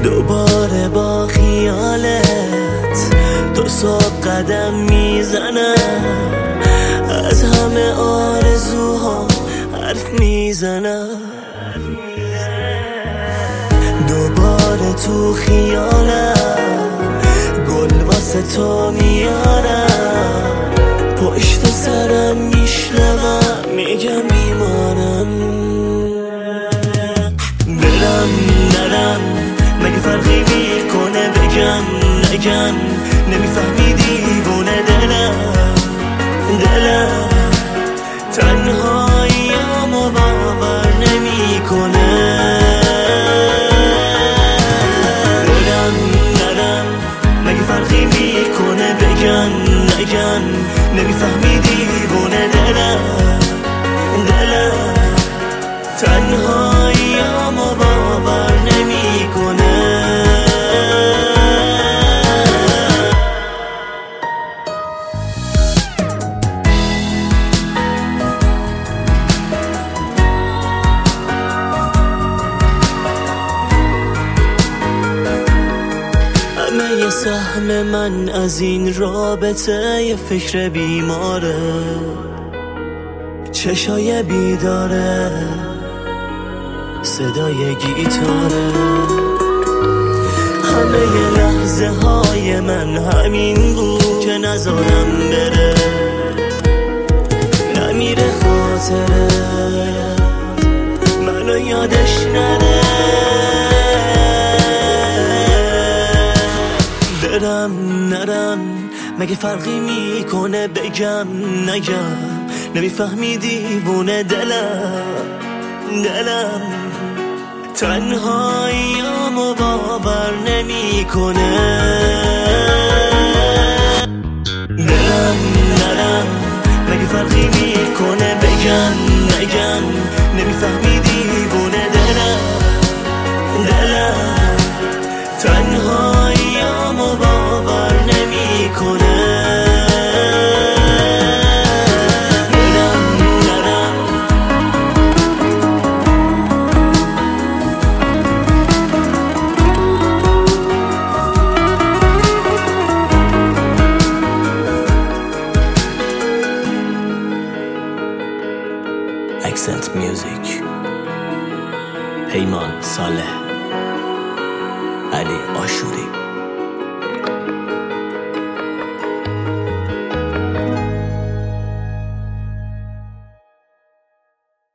دوباره با خیالت تو صبح قدم میزنم، از همه آرزوها حرف میزنم. دوباره تو خیالم گل واسه تو میارم، پشت سرم میشنوم میگم میمانم. برم نرم مگه فرقی میکنه، بگم نگم نمیفهمی دیوونه دلم تنهاییامو باور نمیکنه. برم نرم مگه فرقی میکنه، بگم نگم نمیفهمی دیوونه دلم تنهاییامو باور نمیکنه. همه یه سهم من از این رابطه یه فکر بیماره، چشای بیداره، صدای گیتاره. همه یه لحظه های من همین بود که نذارم بره، نمیره خاطره منو یادش نره. برم نرم مگه فرقی میکنه، بگم نگم نمیفهمی دیوونه دلم تنهاییامو باور نمیکنه. برم نرم مگه فرقی میکنه، بگم نگم نمیفهمی دیوونه دلم تنهاییامو باور نمیکنه. Accent Music، پیمان صالح، علی آشوری.